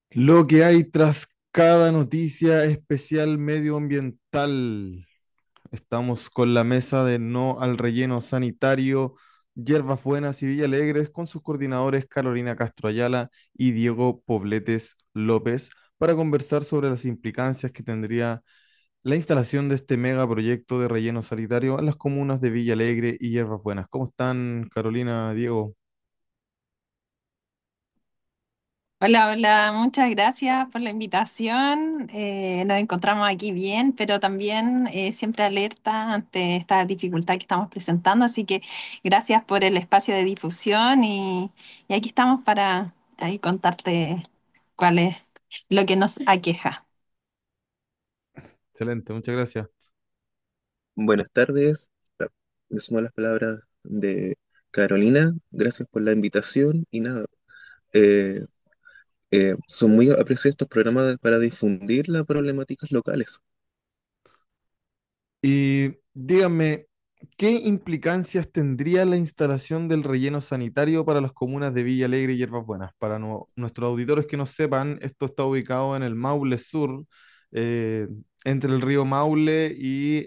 Lo que hay tras cada noticia especial medioambiental. Estamos con la mesa de no al relleno sanitario, Hierbas Buenas y Villalegres, con sus coordinadores Carolina Castro Ayala y Diego Pobletes López, para conversar sobre las implicancias que tendría la instalación de este megaproyecto de relleno sanitario en las comunas de Villa Alegre y Hierbas Buenas. ¿Cómo están, Carolina, Diego? Hola, hola, muchas gracias por la invitación. Nos encontramos aquí bien, pero también siempre alerta ante esta dificultad que estamos presentando. Así que gracias por el espacio de difusión y aquí estamos para ahí contarte cuál es lo que nos aqueja. Excelente, muchas gracias. Buenas tardes. Me sumo a las palabras de Carolina. Gracias por la invitación y nada, eh, son muy apreciados estos programas para difundir las problemáticas locales. Y díganme, ¿qué implicancias tendría la instalación del relleno sanitario para las comunas de Villa Alegre y Hierbas Buenas? Para nuestros auditores que no sepan, esto está ubicado en el Maule Sur, eh, entre el río Maule y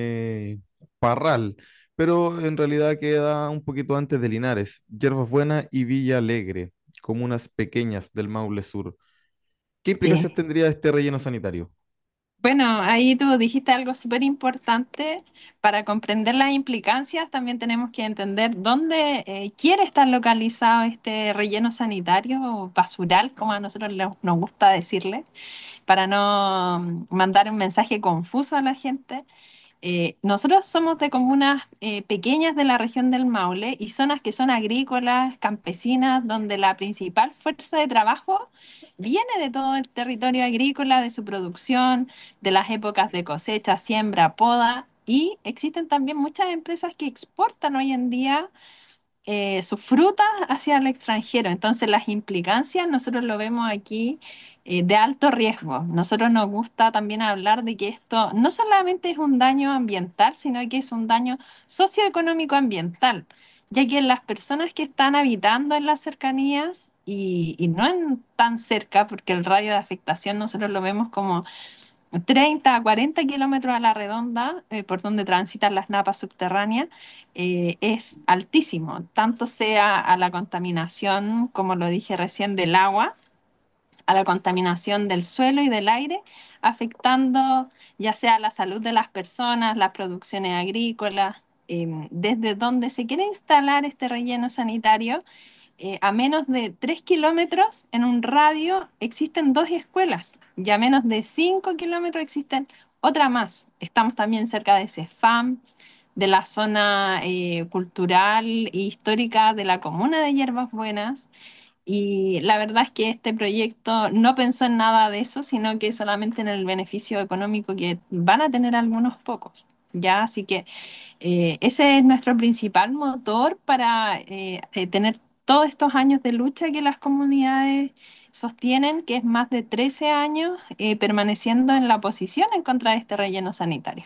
Parral, pero en realidad queda un poquito antes de Linares, Hierbas Buenas y Villa Alegre, comunas pequeñas del Maule Sur. ¿Qué implicancias Eh, tendría este relleno sanitario? Bueno, ahí tú dijiste algo súper importante. Para comprender las implicancias, también tenemos que entender dónde quiere estar localizado este relleno sanitario o basural, como a nosotros nos gusta decirle, para no mandar un mensaje confuso a la gente. Nosotros somos de comunas pequeñas de la región del Maule y zonas que son agrícolas, campesinas, donde la principal fuerza de trabajo viene de todo el territorio agrícola, de su producción, de las épocas de cosecha, siembra, poda, y existen también muchas empresas que exportan hoy en día sus frutas hacia el extranjero. Entonces, las implicancias nosotros lo vemos aquí de alto riesgo. Nosotros nos gusta también hablar de que esto no solamente es un daño ambiental, sino que es un daño socioeconómico ambiental, ya que las personas que están habitando en las cercanías y no en tan cerca, porque el radio de afectación nosotros lo vemos como 30 a 40 kilómetros a la redonda, por donde transitan las napas subterráneas, es altísimo, tanto sea a la contaminación, como lo dije recién, del agua, a la contaminación del suelo y del aire, afectando ya sea la salud de las personas, las producciones agrícolas, desde donde se quiere instalar este relleno sanitario a menos de 3 kilómetros en un radio existen dos escuelas y a menos de 5 kilómetros existen otra más. Estamos también cerca de CEFAM, de la zona cultural e histórica de la comuna de Hierbas Buenas. Y la verdad es que este proyecto no pensó en nada de eso, sino que solamente en el beneficio económico que van a tener algunos pocos. Ya, así que ese es nuestro principal motor para tener todos estos años de lucha que las comunidades sostienen, que es más de 13 años permaneciendo en la oposición en contra de este relleno sanitario.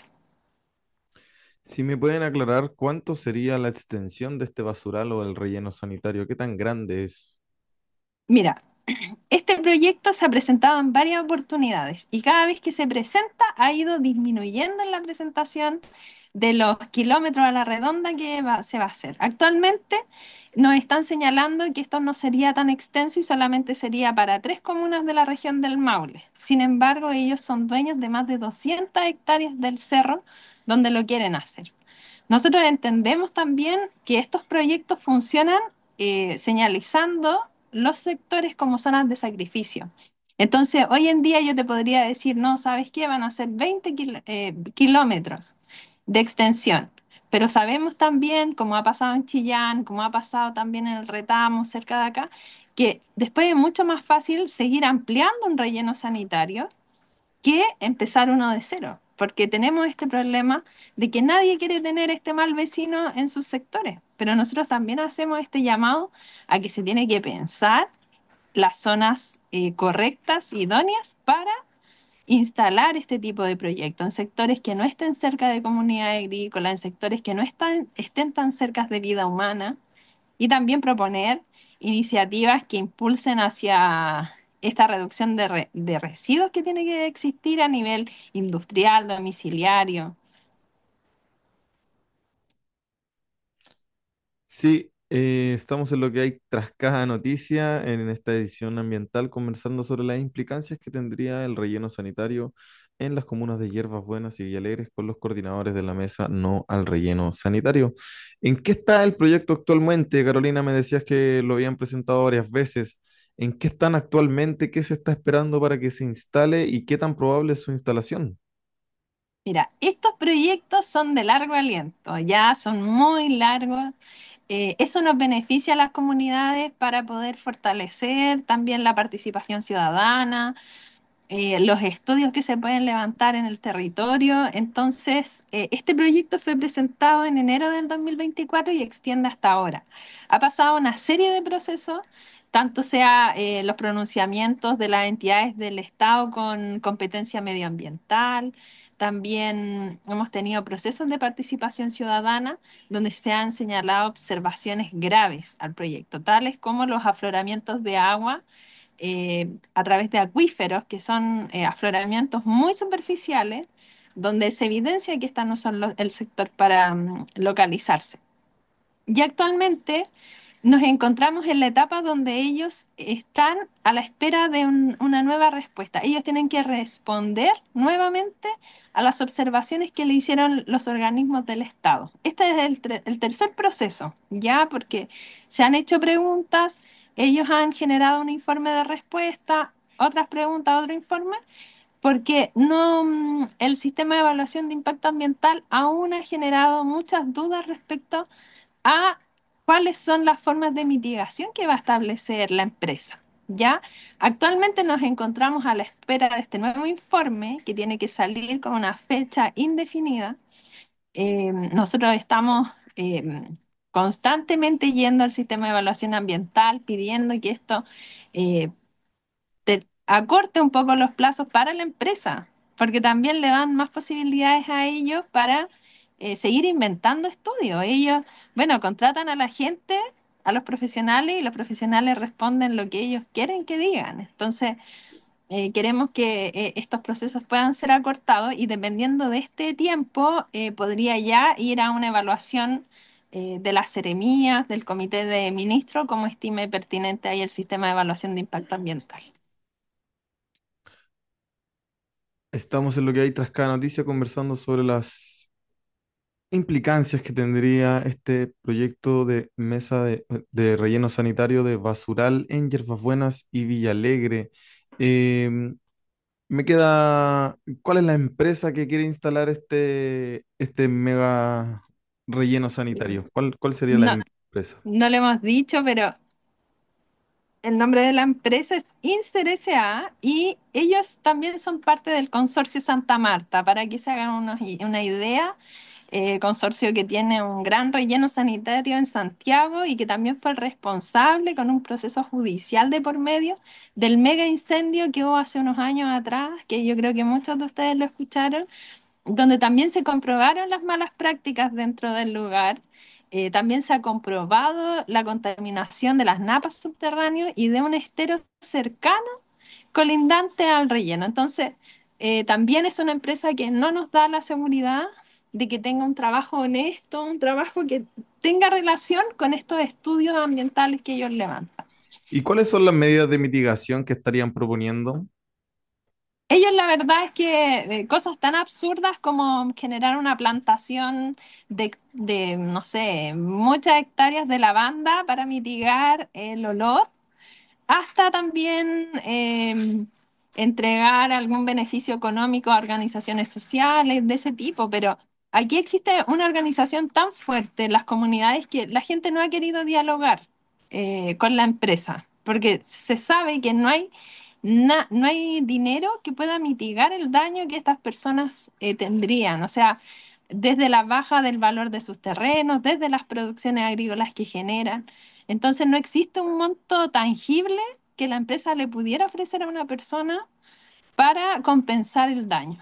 Si me pueden aclarar cuánto sería la extensión de este basural o el relleno sanitario, qué tan grande es. Mira, este proyecto se ha presentado en varias oportunidades y cada vez que se presenta ha ido disminuyendo en la presentación de los kilómetros a la redonda que se va a hacer. Actualmente nos están señalando que esto no sería tan extenso y solamente sería para tres comunas de la región del Maule. Sin embargo, ellos son dueños de más de 200 hectáreas del cerro donde lo quieren hacer. Nosotros entendemos también que estos proyectos funcionan señalizando los sectores como zonas de sacrificio. Entonces, hoy en día yo te podría decir, no, ¿sabes qué? Van a ser 20 kilómetros de extensión. Pero sabemos también, como ha pasado en Chillán, como ha pasado también en el Retamo, cerca de acá, que después es mucho más fácil seguir ampliando un relleno sanitario que empezar uno de cero, porque tenemos este problema de que nadie quiere tener este mal vecino en sus sectores, pero nosotros también hacemos este llamado a que se tiene que pensar las zonas correctas, idóneas para instalar este tipo de proyectos en sectores que no estén cerca de comunidad agrícola, en sectores que no estén tan cerca de vida humana y también proponer iniciativas que impulsen hacia esta reducción de residuos que tiene que existir a nivel industrial, domiciliario. Sí, estamos en lo que hay tras cada noticia en esta edición ambiental, conversando sobre las implicancias que tendría el relleno sanitario en las comunas de Hierbas Buenas y Villalegres con los coordinadores de la mesa No al Relleno Sanitario. ¿En qué está el proyecto actualmente? Carolina, me decías que lo habían presentado varias veces. ¿En qué están actualmente? ¿Qué se está esperando para que se instale y qué tan probable es su instalación? Mira, estos proyectos son de largo aliento, ya son muy largos. Eso nos beneficia a las comunidades para poder fortalecer también la participación ciudadana, los estudios que se pueden levantar en el territorio. Entonces, este proyecto fue presentado en enero del 2024 y extiende hasta ahora. Ha pasado una serie de procesos, tanto sea los pronunciamientos de las entidades del Estado con competencia medioambiental. También hemos tenido procesos de participación ciudadana donde se han señalado observaciones graves al proyecto, tales como los afloramientos de agua a través de acuíferos, que son afloramientos muy superficiales, donde se evidencia que estos no son el sector para localizarse. Y actualmente nos encontramos en la etapa donde ellos están a la espera de una nueva respuesta. Ellos tienen que responder nuevamente a las observaciones que le hicieron los organismos del Estado. Este es el tercer proceso, ya porque se han hecho preguntas, ellos han generado un informe de respuesta, otras preguntas, otro informe, porque no, el sistema de evaluación de impacto ambiental aún ha generado muchas dudas respecto a cuáles son las formas de mitigación que va a establecer la empresa. ¿Ya? Actualmente nos encontramos a la espera de este nuevo informe que tiene que salir con una fecha indefinida. Nosotros estamos constantemente yendo al sistema de evaluación ambiental pidiendo que esto eh, acorte un poco los plazos para la empresa, porque también le dan más posibilidades a ellos para seguir inventando estudios. Ellos, bueno, contratan a la gente, a los profesionales, y los profesionales responden lo que ellos quieren que digan. Entonces, queremos que estos procesos puedan ser acortados y dependiendo de este tiempo, podría ya ir a una evaluación. De las seremías, del comité de ministros, como estime pertinente ahí el sistema de evaluación de impacto ambiental. Estamos en lo que hay tras cada noticia conversando sobre las implicancias que tendría este proyecto de mesa de relleno sanitario de Basural en Yerbas Buenas y Villalegre. Em, Me queda, ¿cuál es la empresa que quiere instalar este mega relleno sanitario? ¿Cuál sería la No, empresa? no lo hemos dicho, pero el nombre de la empresa es Inser S.A. y ellos también son parte del consorcio Santa Marta, para que se hagan una idea. Consorcio que tiene un gran relleno sanitario en Santiago y que también fue el responsable con un proceso judicial de por medio del mega incendio que hubo hace unos años atrás, que yo creo que muchos de ustedes lo escucharon, donde también se comprobaron las malas prácticas dentro del lugar. También se ha comprobado la contaminación de las napas subterráneas y de un estero cercano colindante al relleno. Entonces, también es una empresa que no nos da la seguridad de que tenga un trabajo honesto, un trabajo que tenga relación con estos estudios ambientales que ellos levantan. ¿Y cuáles son las medidas de mitigación que estarían proponiendo? Ellos la verdad es que cosas tan absurdas como generar una plantación no sé, muchas hectáreas de lavanda para mitigar el olor, hasta también entregar algún beneficio económico a organizaciones sociales de ese tipo. Pero aquí existe una organización tan fuerte en las comunidades que la gente no ha querido dialogar con la empresa, porque se sabe que no hay dinero que pueda mitigar el daño que estas personas tendrían. O sea, desde la baja del valor de sus terrenos, desde las producciones agrícolas que generan. Entonces no existe un monto tangible que la empresa le pudiera ofrecer a una persona para compensar el daño.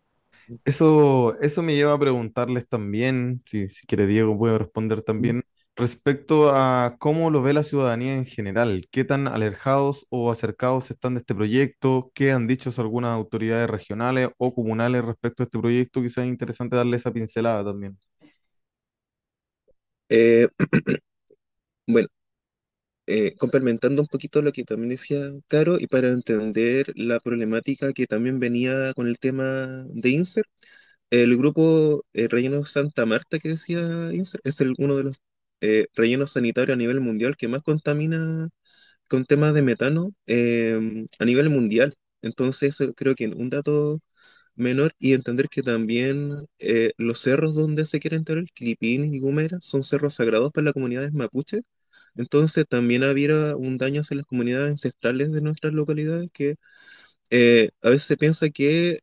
Eso me lleva a preguntarles también, si quiere Diego puede responder también, Respecto a cómo lo ve la ciudadanía en general, ¿qué tan alejados o acercados están de este proyecto? ¿Qué han dicho algunas autoridades regionales o comunales respecto a este proyecto? Quizás es interesante darle esa pincelada también. Eh, bueno, complementando un poquito lo que también decía Caro, y para entender la problemática que también venía con el tema de INSER, el grupo Relleno Santa Marta que decía INSER es uno de los rellenos sanitarios a nivel mundial que más contamina con temas de metano a nivel mundial. Entonces, eso creo que un dato menor y entender que también los cerros donde se quieren entrar, Quilipín y Gomera, son cerros sagrados para las comunidades mapuche. Entonces, también había un daño hacia las comunidades ancestrales de nuestras localidades que a veces se piensa que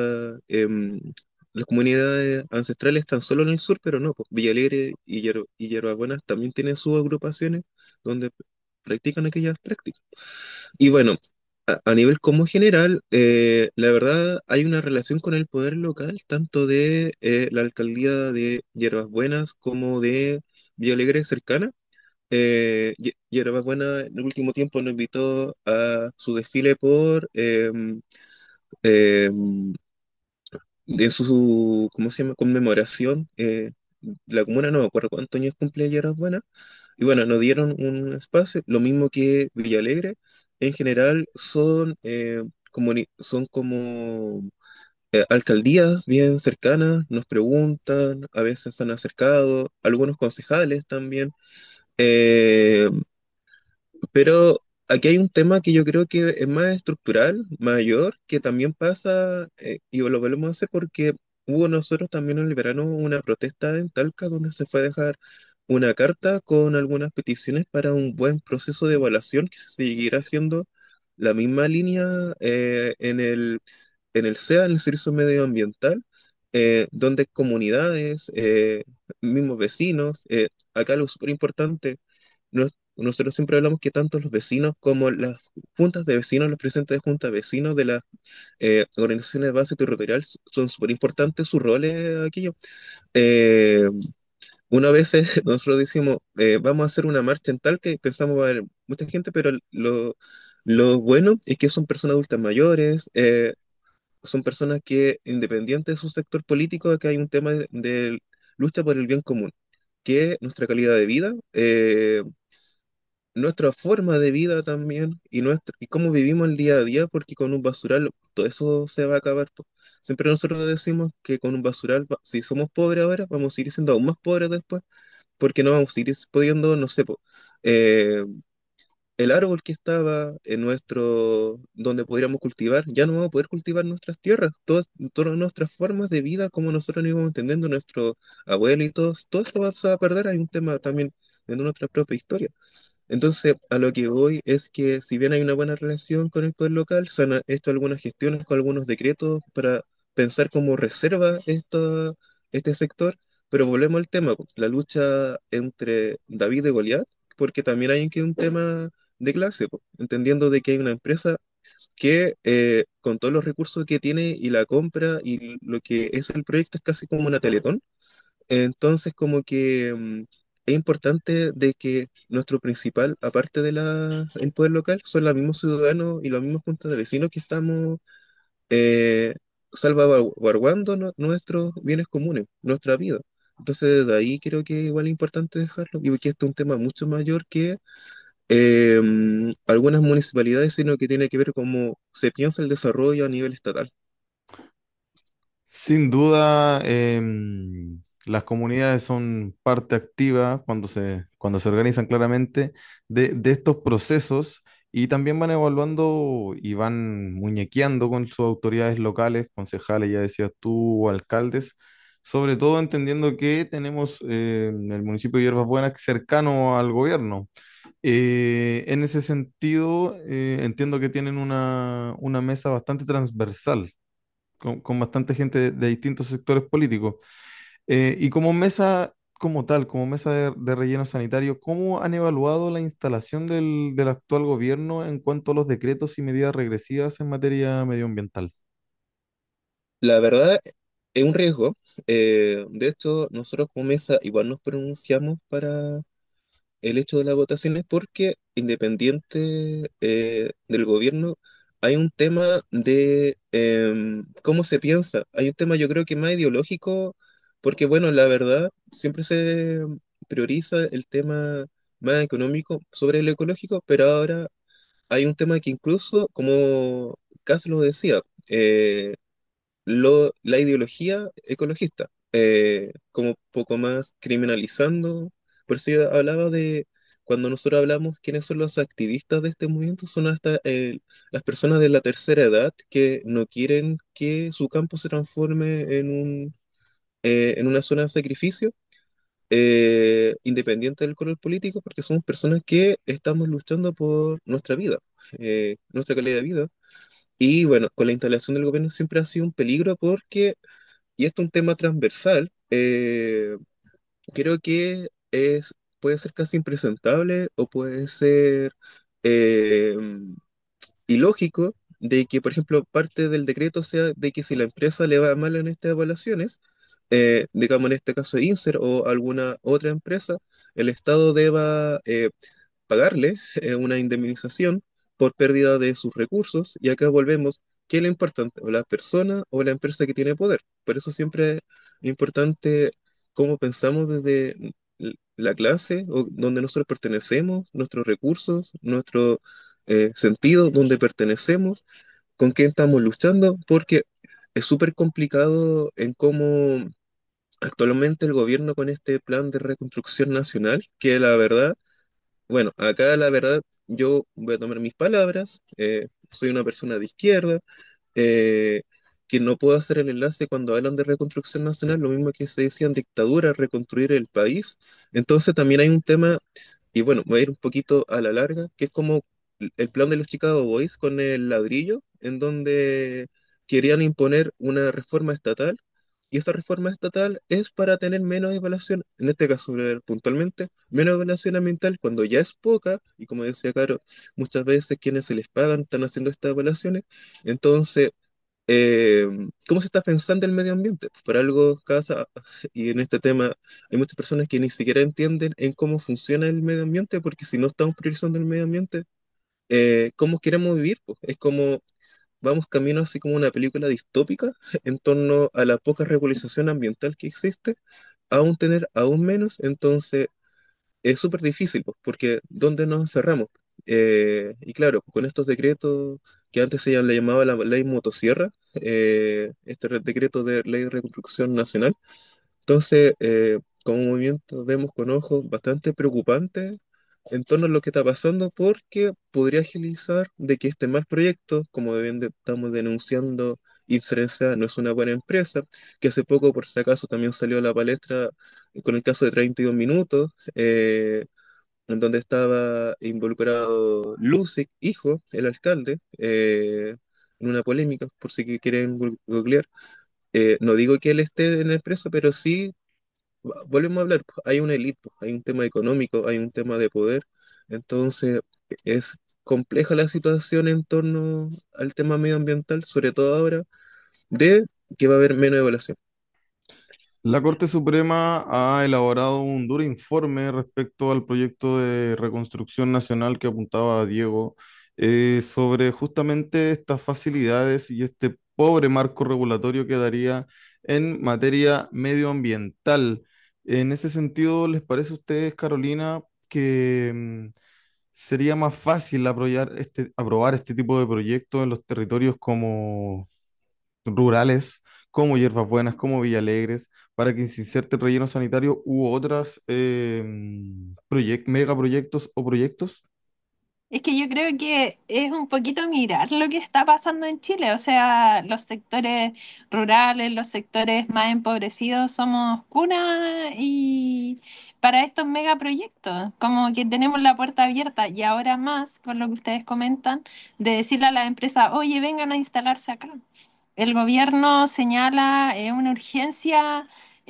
las comunidades ancestrales están solo en el sur, pero no, pues Villa Alegre y Hierbas Buenas también tienen sus agrupaciones donde practican aquellas prácticas. Y bueno, a nivel como general, la verdad hay una relación con el poder local, tanto de la alcaldía de Hierbas Buenas como de Villa Alegre cercana. Hierbas Buenas en el último tiempo nos invitó a su desfile por em, de su, ¿cómo se llama? Conmemoración. La comuna no me acuerdo cuántos años cumple Hierbas Buenas. Y bueno, nos dieron un espacio, lo mismo que Villalegre. En general son como alcaldías bien cercanas, nos preguntan, a veces se han acercado, algunos concejales también. eh, pero aquí hay un tema que yo creo que es más estructural, mayor, que también pasa, y lo volvemos a hacer porque hubo nosotros también en el verano una protesta en Talca donde se fue a dejar una carta con algunas peticiones para un buen proceso de evaluación que se seguirá haciendo la misma línea en el SEA, en el Servicio Medioambiental, donde comunidades, mismos vecinos, acá lo súper importante nosotros siempre hablamos que tanto los vecinos como las juntas de vecinos, los presidentes de juntas de vecinos de las organizaciones de base territorial son súper importantes sus roles aquí. Eh, una vez nosotros decimos, vamos a hacer una marcha en tal que pensamos va a haber mucha gente, pero lo bueno es que son personas adultas mayores, son personas que, independiente de su sector político, acá hay un tema de lucha por el bien común, que es nuestra calidad de vida. Nuestra forma de vida también y cómo vivimos el día a día, porque con un basural todo eso se va a acabar, po. Siempre nosotros decimos que con un basural, si somos pobres ahora, vamos a ir siendo aún más pobres después, porque no vamos a ir pudiendo, no sé, po, eh, el árbol que estaba en donde podríamos cultivar, ya no vamos a poder cultivar nuestras tierras, todas nuestras formas de vida, como nosotros nos íbamos entendiendo, nuestros abuelitos, todo eso va a perder, hay un tema también en nuestra propia historia. Entonces, a lo que voy es que si bien hay una buena relación con el poder local, se han hecho algunas gestiones con algunos decretos para pensar como reserva este sector, pero volvemos al tema, po, la lucha entre David y Goliat, porque también hay aquí un tema de clase, po, entendiendo de que hay una empresa que con todos los recursos que tiene y la compra y lo que es el proyecto es casi como una Teletón, entonces, como que es importante de que nuestro principal, aparte de el poder local, son los mismos ciudadanos y los mismos juntas de vecinos que estamos eh, salvaguardando nuestros bienes comunes, nuestra vida. Entonces, de ahí creo que igual es importante dejarlo, y que esto es un tema mucho mayor que algunas municipalidades, sino que tiene que ver cómo se piensa el desarrollo a nivel estatal. Sin duda, las comunidades son parte activa cuando se organizan claramente de estos procesos y también van evaluando y van muñequeando con sus autoridades locales, concejales, ya decías tú, o alcaldes, sobre todo entendiendo que tenemos en el municipio de Hierbas Buenas cercano al gobierno. En ese sentido, entiendo que tienen una mesa bastante transversal con bastante gente de distintos sectores políticos. Y como mesa, como tal, como mesa de relleno sanitario, ¿cómo han evaluado la instalación del actual gobierno en cuanto a los decretos y medidas regresivas en materia medioambiental? La verdad es un riesgo. De hecho, nosotros como mesa igual nos pronunciamos el hecho de las votaciones porque independiente del gobierno, hay un tema de cómo se piensa. Hay un tema yo creo que más ideológico, porque bueno, la verdad, siempre se prioriza el tema más económico sobre el ecológico, pero ahora hay un tema que incluso, como Kass lo decía, la ideología ecologista, como poco más criminalizando. Por eso yo hablaba de, cuando nosotros hablamos quiénes son los activistas de este movimiento, son hasta las personas de la tercera edad que no quieren que su campo se transforme en una zona de sacrificio. Independiente del color político, porque somos personas que estamos luchando por nuestra vida, nuestra calidad de vida. Y bueno, con la instalación del gobierno siempre ha sido un peligro porque, y esto es un tema transversal, creo que puede ser casi impresentable o puede ser eh, ilógico de que, por ejemplo, parte del decreto sea de que si la empresa le va mal en estas evaluaciones, digamos en este caso INSER o alguna otra empresa, el Estado deba pagarle una indemnización por pérdida de sus recursos, y acá volvemos, ¿qué es lo importante? ¿O la persona o la empresa que tiene poder? Por eso siempre es importante cómo pensamos desde la clase o donde nosotros pertenecemos, nuestros recursos, nuestro sentido, donde pertenecemos, con quién estamos luchando, porque es súper complicado en cómo actualmente el gobierno con este plan de reconstrucción nacional, que la verdad, bueno, acá la verdad, yo voy a tomar mis palabras, soy una persona de izquierda, eh, que no puedo hacer el enlace cuando hablan de reconstrucción nacional, lo mismo que se decía en dictadura, reconstruir el país. Entonces también hay un tema, y bueno, voy a ir un poquito a la larga, que es como el plan de los Chicago Boys con el ladrillo, en donde querían imponer una reforma estatal, y esa reforma estatal es para tener menos evaluación, en este caso puntualmente, menos evaluación ambiental cuando ya es poca, y como decía Caro, muchas veces quienes se les pagan están haciendo estas evaluaciones. Entonces, eh, ¿cómo se está pensando el medio ambiente? Por algo, casa, y en este tema hay muchas personas que ni siquiera entienden en cómo funciona el medio ambiente, porque si no estamos priorizando el medio ambiente, ¿cómo queremos vivir? Pues es como vamos camino así como una película distópica en torno a la poca regularización ambiental que existe, aún tener aún menos, entonces es súper difícil, pues, porque ¿dónde nos aferramos? Y claro, con estos decretos que antes le llamaba la ley motosierra, este decreto de ley de reconstrucción nacional, entonces, como movimiento vemos con ojos bastante preocupantes en torno a lo que está pasando porque podría agilizar de que este mal proyecto, como estamos denunciando, Incerensa no es una buena empresa, que hace poco por si acaso también salió a la palestra con el caso de 32 minutos, en donde estaba involucrado Lucic, hijo, el alcalde, en una polémica, por si quieren googlear. No digo que él esté en el preso, pero sí volvemos a hablar, pues, hay una élite, pues, hay un tema económico, hay un tema de poder, entonces es compleja la situación en torno al tema medioambiental, sobre todo ahora, de que va a haber menos evaluación. La Corte Suprema ha elaborado un duro informe respecto al proyecto de reconstrucción nacional que apuntaba Diego, sobre justamente estas facilidades y este pobre marco regulatorio que daría en materia medioambiental. En ese sentido, ¿les parece a ustedes, Carolina, que sería más fácil aprobar este tipo de proyectos en los territorios como rurales, como Hierbas Buenas, como Villalegres, para que se inserte el relleno sanitario u otras megaproyectos o proyectos? Es que yo creo que es un poquito mirar lo que está pasando en Chile, o sea, los sectores rurales, los sectores más empobrecidos somos cuna y para estos megaproyectos, como que tenemos la puerta abierta y ahora más con lo que ustedes comentan, de decirle a las empresas, oye, vengan a instalarse acá. El gobierno señala una urgencia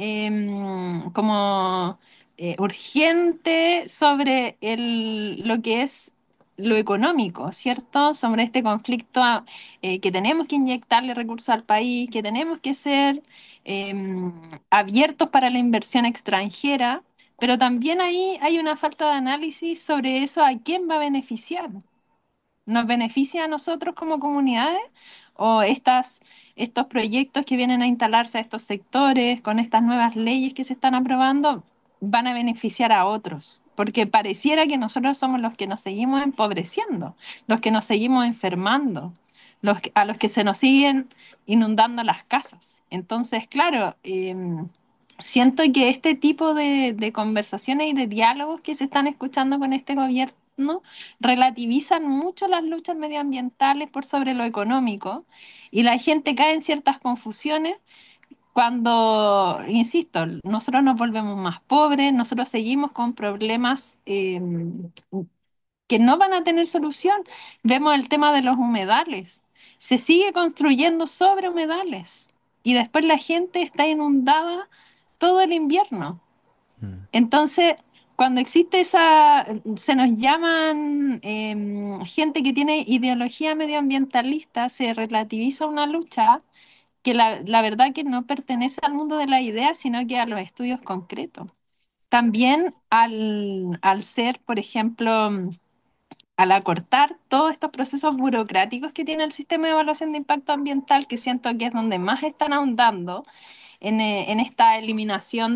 como urgente sobre lo que es lo económico, ¿cierto? Sobre este conflicto que tenemos que inyectarle recursos al país, que tenemos que ser abiertos para la inversión extranjera, pero también ahí hay una falta de análisis sobre eso, a quién va a beneficiar. ¿Nos beneficia a nosotros como comunidades o estos proyectos que vienen a instalarse a estos sectores con estas nuevas leyes que se están aprobando van a beneficiar a otros? Porque pareciera que nosotros somos los que nos seguimos empobreciendo, los que nos seguimos enfermando, a los que se nos siguen inundando las casas. Entonces, claro, siento que este tipo de conversaciones y de diálogos que se están escuchando con este gobierno relativizan mucho las luchas medioambientales por sobre lo económico y la gente cae en ciertas confusiones cuando, insisto, nosotros nos volvemos más pobres, nosotros seguimos con problemas que no van a tener solución. Vemos el tema de los humedales. Se sigue construyendo sobre humedales y después la gente está inundada todo el invierno. Mm. Entonces, cuando se nos llaman gente que tiene ideología medioambientalista, se relativiza una lucha que la verdad que no pertenece al mundo de la idea, sino que a los estudios concretos. También al ser, por ejemplo, al acortar todos estos procesos burocráticos que tiene el sistema de evaluación de impacto ambiental, que siento que es donde más están ahondando en esta eliminación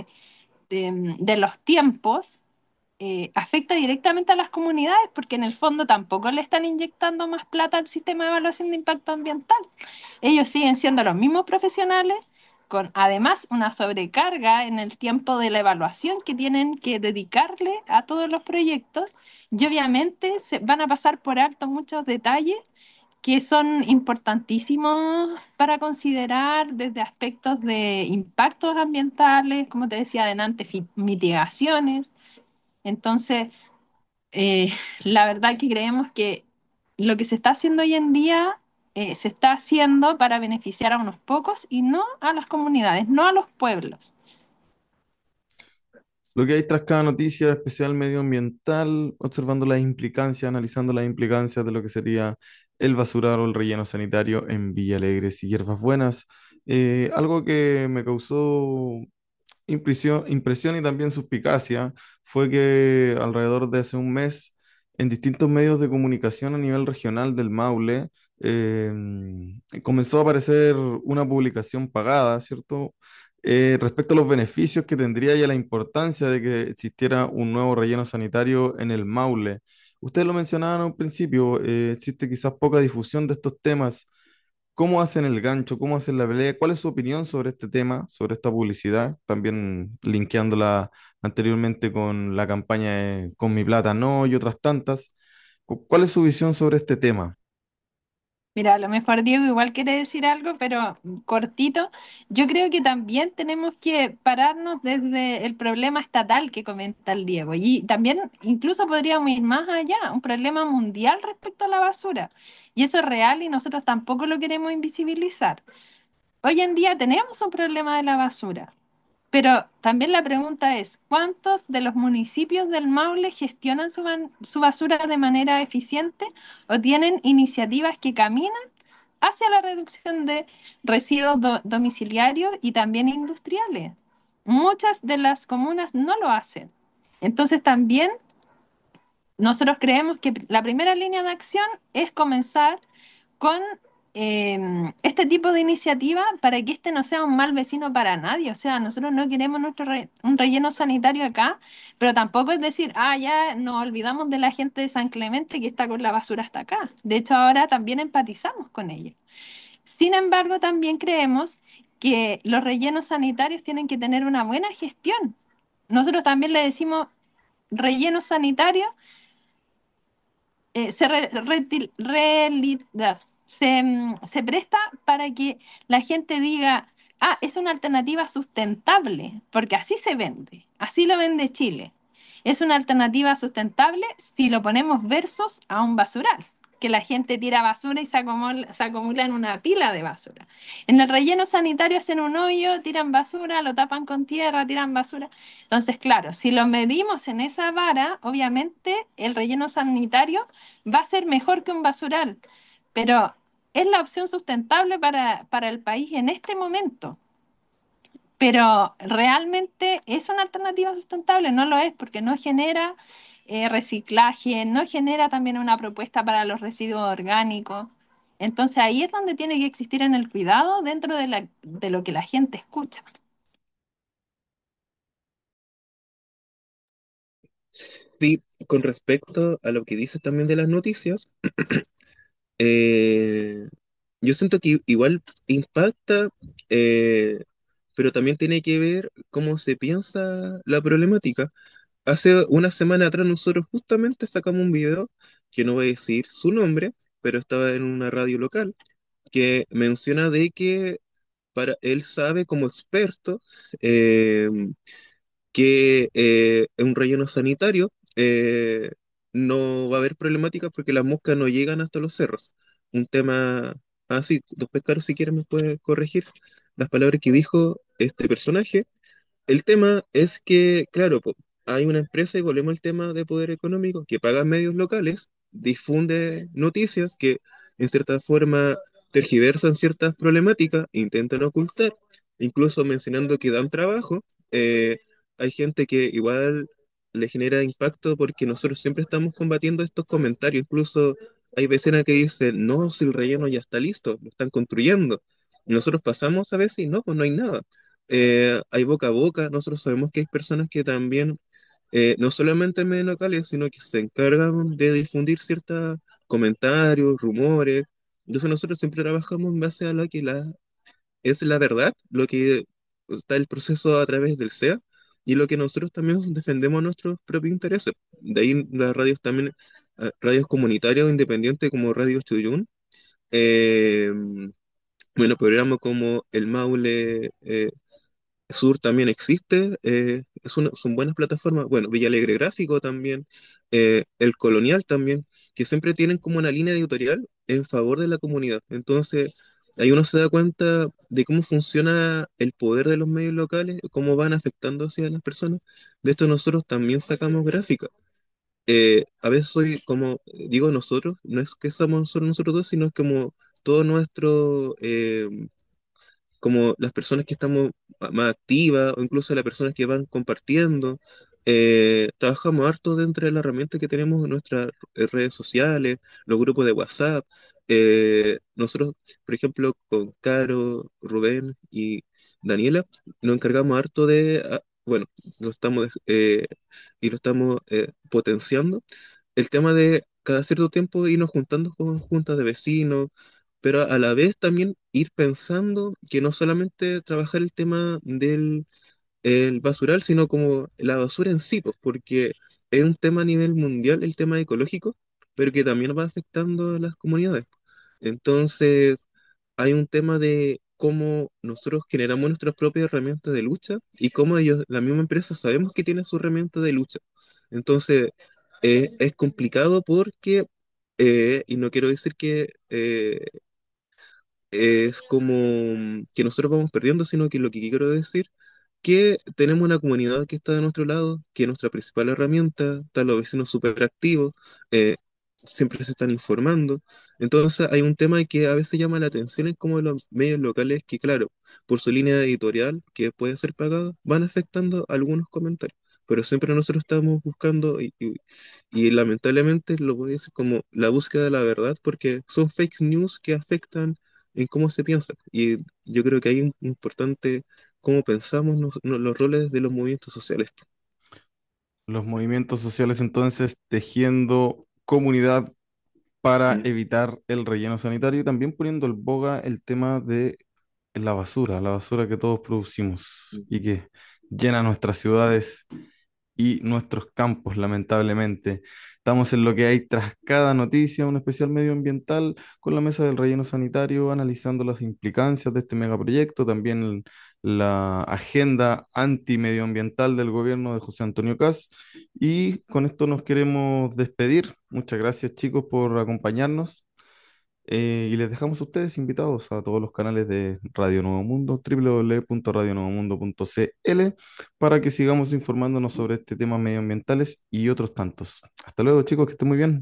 de los tiempos, afecta directamente a las comunidades porque en el fondo tampoco le están inyectando más plata al sistema de evaluación de impacto ambiental. Ellos siguen siendo los mismos profesionales, con además una sobrecarga en el tiempo de la evaluación que tienen que dedicarle a todos los proyectos y obviamente se van a pasar por alto muchos detalles que son importantísimos para considerar desde aspectos de impactos ambientales, como te decía adelante, mitigaciones. Entonces, eh, la verdad que creemos que lo que se está haciendo hoy en día se está haciendo para beneficiar a unos pocos y no a las comunidades, no a los pueblos. Lo que hay tras cada noticia, especial medioambiental, observando las implicancias, analizando las implicancias de lo que sería el basural o el relleno sanitario en Villa Alegre y Hierbas Buenas. Algo que me causó impresión y también suspicacia fue que alrededor de hace un mes, en distintos medios de comunicación a nivel regional del Maule, comenzó a aparecer una publicación pagada, ¿cierto? Respecto a los beneficios que tendría y a la importancia de que existiera un nuevo relleno sanitario en el Maule. Ustedes lo mencionaban en un principio, existe quizás poca difusión de estos temas. ¿Cómo hacen el gancho? ¿Cómo hacen la pelea? ¿Cuál es su opinión sobre este tema, sobre esta publicidad? También linkeándola anteriormente con la campaña de Con mi plata no y otras tantas. ¿Cuál es su visión sobre este tema? Mira, a lo mejor Diego igual quiere decir algo, pero cortito. Yo creo que también tenemos que pararnos desde el problema estatal que comenta el Diego. Y también incluso podríamos ir más allá, un problema mundial respecto a la basura. Y eso es real y nosotros tampoco lo queremos invisibilizar. Hoy en día tenemos un problema de la basura. Pero también la pregunta es, ¿cuántos de los municipios del Maule gestionan su basura de manera eficiente o tienen iniciativas que caminan hacia la reducción de residuos domiciliarios y también industriales? Muchas de las comunas no lo hacen. Entonces también nosotros creemos que la primera línea de acción es comenzar con este tipo de iniciativa para que este no sea un mal vecino para nadie. O sea, nosotros no queremos un relleno sanitario acá, pero tampoco es decir, ah, ya nos olvidamos de la gente de San Clemente que está con la basura hasta acá. De hecho, ahora también empatizamos con ellos. Sin embargo, también creemos que los rellenos sanitarios tienen que tener una buena gestión. Nosotros también le decimos rellenos sanitarios se, se presta para que la gente diga, ah, es una alternativa sustentable, porque así se vende, así lo vende Chile. Es una alternativa sustentable si lo ponemos versus a un basural, que la gente tira basura y se acumula en una pila de basura. En el relleno sanitario hacen un hoyo, tiran basura, lo tapan con tierra, tiran basura. Entonces, claro, si lo medimos en esa vara, obviamente el relleno sanitario va a ser mejor que un basural, pero es la opción sustentable para el país en este momento. pero realmente es una alternativa sustentable, no lo es porque no genera reciclaje, no genera también una propuesta para los residuos orgánicos. Entonces ahí es donde tiene que existir en el cuidado dentro de lo que la gente escucha. Sí, con respecto a lo que dices también de las noticias, eh, yo siento que igual impacta, eh, pero también tiene que ver cómo se piensa la problemática. Hace una semana atrás nosotros justamente sacamos un video, que no voy a decir su nombre, pero estaba en una radio local, que menciona de que para él sabe como experto, eh, que en un relleno sanitario no va a haber problemática porque las moscas no llegan hasta los cerros. Un tema así, dos pescados si quieren me puede corregir las palabras que dijo este personaje. El tema es que, claro, po, hay una empresa, y volvemos al tema de poder económico, que paga medios locales, difunde noticias que en cierta forma tergiversan ciertas problemáticas, intentan ocultar, incluso mencionando que dan trabajo. eh, Hay gente que igual le genera impacto porque nosotros siempre estamos combatiendo estos comentarios, incluso hay vecinas que dicen, no, si el relleno ya está listo, lo están construyendo. Y nosotros pasamos a veces y no, pues no hay nada. Hay boca a boca. Nosotros sabemos que hay personas que también, no solamente en medios locales, sino que se encargan de difundir ciertos comentarios, rumores. Entonces nosotros siempre trabajamos en base a lo que es la verdad, lo que está el proceso a través del SEA y lo que nosotros también defendemos nuestros propios intereses. De ahí las radios también, radios comunitarias o independientes como Radio Chuyun, eh, bueno, programas como El Maule, Sur también existe, son buenas plataformas. Bueno, Villa Alegre Gráfico también, El Colonial también, que siempre tienen como una línea editorial en favor de la comunidad. Entonces, ahí uno se da cuenta de cómo funciona el poder de los medios locales, cómo van afectando hacia las personas. De esto nosotros también sacamos gráfica. A veces soy como, digo nosotros, no es que somos solo nosotros dos, sino es como todo nuestro como las personas que estamos más activas o incluso las personas que van compartiendo. Trabajamos harto dentro de la herramienta que tenemos en nuestras redes sociales, los grupos de WhatsApp. Nosotros, por ejemplo, con Caro, Rubén y Daniela, nos encargamos harto de, bueno, lo estamos, y lo estamos potenciando, el tema de cada cierto tiempo irnos juntando con juntas de vecinos, pero a la vez también ir pensando que no solamente trabajar el tema del el basural, sino como la basura en sí, pues, porque es un tema a nivel mundial, el tema ecológico, pero que también va afectando a las comunidades. Entonces, hay un tema de cómo nosotros generamos nuestras propias herramientas de lucha y cómo ellos, la misma empresa, sabemos que tiene su herramienta de lucha. Entonces, es complicado porque, y no quiero decir que es como que nosotros vamos perdiendo, sino que lo que quiero decir que tenemos una comunidad que está de nuestro lado, que es nuestra principal herramienta, están los vecinos súper activos, siempre se están informando. Entonces hay un tema que a veces llama la atención en cómo los medios locales, que claro, por su línea editorial, que puede ser pagada, van afectando algunos comentarios. Pero siempre nosotros estamos buscando, y lamentablemente lo voy a decir como la búsqueda de la verdad, porque son fake news que afectan en cómo se piensa. Y yo creo que ahí es importante cómo pensamos los roles de los movimientos sociales. Los movimientos sociales entonces tejiendo comunidad para Mm, evitar el relleno sanitario y también poniendo en boga el tema de la basura que todos producimos mm, y que llena nuestras ciudades y nuestros campos, lamentablemente. Estamos en lo que hay tras cada noticia, un especial medioambiental con la mesa del relleno sanitario, analizando las implicancias de este megaproyecto, también la agenda antimedioambiental del gobierno de José Antonio Caz. Y con esto nos queremos despedir. Muchas gracias, chicos, por acompañarnos. Y les dejamos a ustedes invitados a todos los canales de Radio Nuevo Mundo, www.radionuevomundo.cl, para que sigamos informándonos sobre este tema medioambientales y otros tantos. Hasta luego, chicos, que estén muy bien.